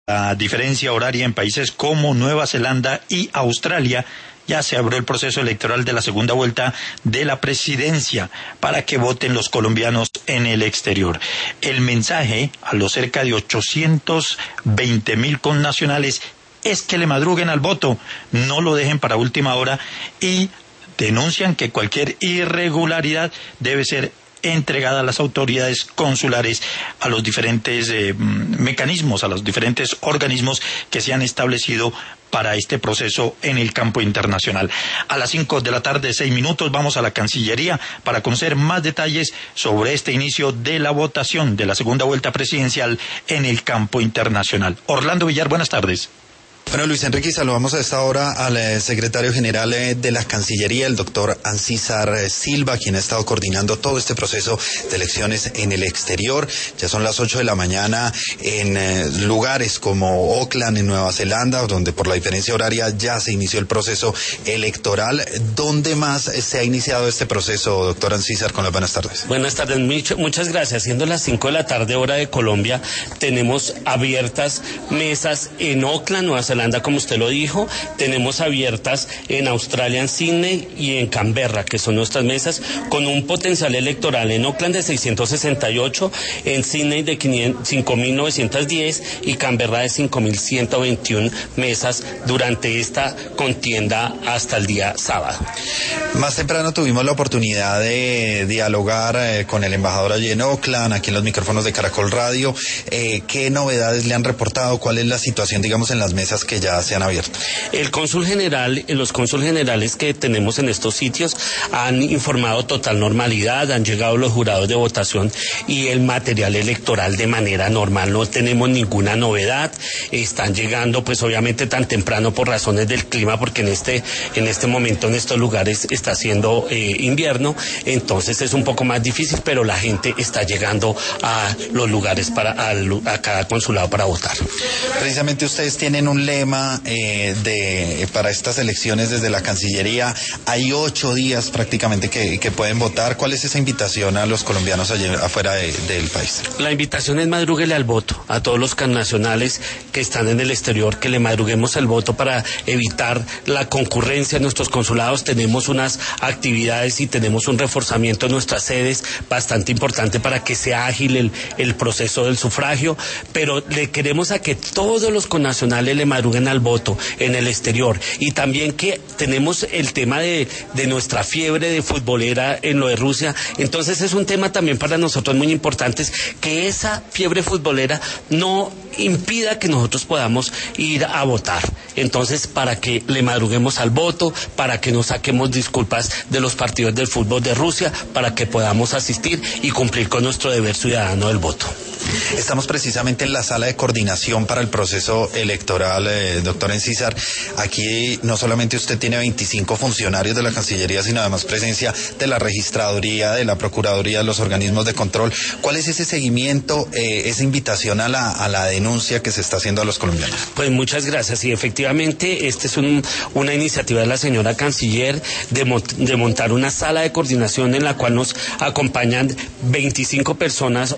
La diferencia horaria en países como Nueva Zelanda y Australia, ya se abrió el proceso electoral de la segunda vuelta de la presidencia para que voten los colombianos en el exterior. El mensaje a los cerca de 820,000 connacionales es que le madruguen al voto, no lo dejen para última hora, y denuncian que cualquier irregularidad debe ser entregada a las autoridades consulares, a los diferentes mecanismos, a los diferentes organismos que se han establecido para este proceso en el campo internacional. A las 5:06 vamos a la Cancillería para conocer más detalles sobre este inicio de la votación de la segunda vuelta presidencial en el campo internacional. Orlando Villar, buenas tardes. Bueno, Luis Enrique, saludamos a esta hora al secretario general de la Cancillería, el doctor Ancísar Silva, quien ha estado coordinando todo este proceso de elecciones en el exterior. Ya son las 8 de la mañana en lugares como Auckland, en Nueva Zelanda, donde por la diferencia horaria ya se inició el proceso electoral. ¿Dónde más se ha iniciado este proceso, doctor Ancísar? Con las buenas tardes. Buenas tardes, muchas gracias. Siendo las 5 de la tarde, hora de Colombia, tenemos abiertas mesas en Auckland, Nueva Zelanda, como usted lo dijo. Tenemos abiertas en Australia, en Sydney y en Canberra, que son nuestras mesas, con un potencial electoral en Auckland de 668, en Sydney de 5.910 y Canberra de 5.121 mesas durante esta contienda hasta el día sábado. Más temprano tuvimos la oportunidad de dialogar con el embajador allí en Auckland, aquí en los micrófonos de Caracol Radio. ¿Qué novedades le han reportado? ¿Cuál es la situación, digamos, en las mesas que ya se han abierto? El cónsul general, los cónsul generales que tenemos en estos sitios han informado total normalidad, han llegado los jurados de votación y el material electoral de manera normal, no tenemos ninguna novedad. Están llegando pues obviamente tan temprano por razones del clima, porque en este momento en estos lugares está haciendo invierno, entonces es un poco más difícil, pero la gente está llegando a los lugares a cada consulado para votar. Precisamente ustedes tienen un lema para estas elecciones desde la Cancillería. Hay 8 días prácticamente que pueden votar. ¿Cuál es esa invitación a los colombianos allá afuera del país? La invitación es madrúguele al voto a todos los connacionales que están en el exterior, que le madruguemos al voto para evitar la concurrencia en nuestros consulados. Tenemos unas actividades y tenemos un reforzamiento en nuestras sedes bastante importante para que sea ágil el proceso del sufragio, pero le queremos a que todos los connacionales le madruguen al voto en el exterior, y también que tenemos el tema de nuestra fiebre de futbolera en lo de Rusia. Entonces es un tema también para nosotros muy importante, que esa fiebre futbolera no impida que nosotros podamos ir a votar. Entonces, para que le madruguemos al voto, para que nos saquemos disculpas de los partidos del fútbol de Rusia, para que podamos asistir y cumplir con nuestro deber ciudadano del voto. Estamos precisamente en la sala de coordinación para el proceso electoral, doctor Ancísar. Aquí no solamente usted tiene 25 funcionarios de la Cancillería, sino además presencia de la Registraduría, de la Procuraduría, de los organismos de control. ¿Cuál es ese seguimiento, esa invitación a la denuncia que se está haciendo a los colombianos? Pues muchas gracias, y efectivamente esta es una iniciativa de la señora Canciller de montar una sala de coordinación en la cual nos acompañan 25 personas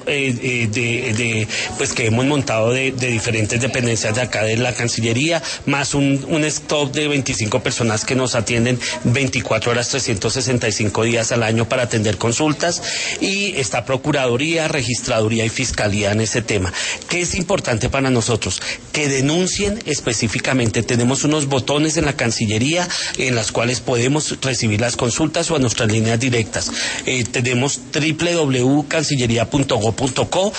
pues que hemos montado de diferentes dependencias de acá de la Cancillería, más un stop de 25 personas que nos atienden 24 horas, 365 días al año para atender consultas, y está Procuraduría, Registraduría y Fiscalía en ese tema. ¿Qué es importante para nosotros? Que denuncien específicamente. Tenemos unos botones en la Cancillería en las cuales podemos recibir las consultas o a nuestras líneas directas. Tenemos www.cancillería.go.co,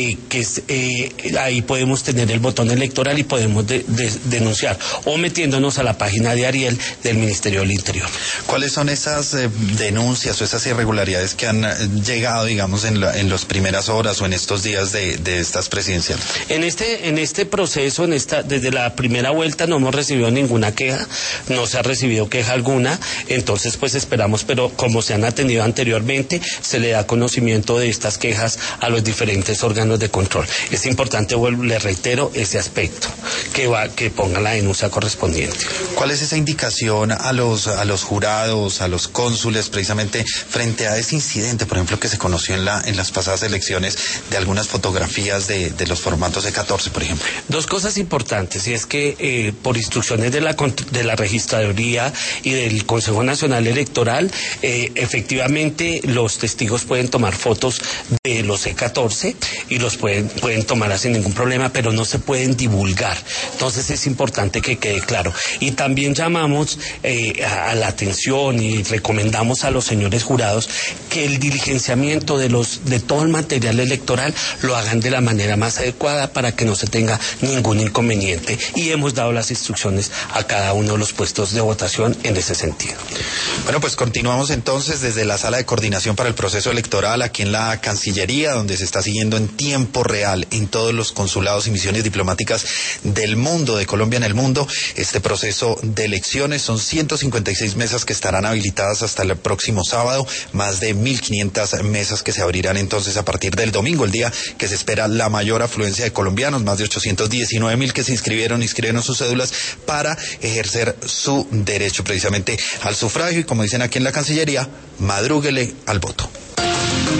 ahí podemos tener el botón electoral y podemos denunciar, o metiéndonos a la página de Ariel del Ministerio del Interior. ¿Cuáles son esas denuncias o esas irregularidades que han llegado, digamos, en las primeras horas o en estos días de estas presidenciales? En este proceso, desde la primera vuelta no hemos recibido ninguna queja, no se ha recibido queja alguna, entonces pues esperamos, pero como se han atendido anteriormente, se le da conocimiento de estas quejas a los diferentes órganos de control. Es importante, le reitero, ese aspecto, que ponga la denuncia correspondiente. ¿Cuál es esa indicación a los jurados, a los cónsules, precisamente frente a ese incidente, por ejemplo, que se conoció en las pasadas elecciones, de algunas fotografías de los formatos E14, por ejemplo? Dos cosas importantes, y es que por instrucciones de la Registraduría y del Consejo Nacional Electoral, efectivamente los testigos pueden tomar fotos de los E14 y los pueden tomarlas sin ningún problema, pero no se pueden divulgar. Entonces es importante que quede claro. Y también llamamos a la atención y recomendamos a los señores jurados que el diligenciamiento de todo el material electoral lo hagan de la manera más adecuada para que no se tenga ningún inconveniente. Y hemos dado las instrucciones a cada uno de los puestos de votación en ese sentido. Bueno, pues continuamos entonces desde la Sala de Coordinación para el Proceso Electoral aquí en la Cancillería, donde se está siguiendo en tiempo real en todos los consulados y misiones diplomáticas del mundo, de Colombia en el mundo, este proceso de elecciones. Son 156 mesas que estarán habilitadas hasta el próximo sábado, más de 1.500 mesas que se abrirán entonces a partir del domingo, el día que se espera la mayor afluencia de colombianos, más de 819.000 que se inscribieron sus cédulas para ejercer su derecho precisamente al sufragio, y como dicen aquí en la Cancillería, madrúguele al voto.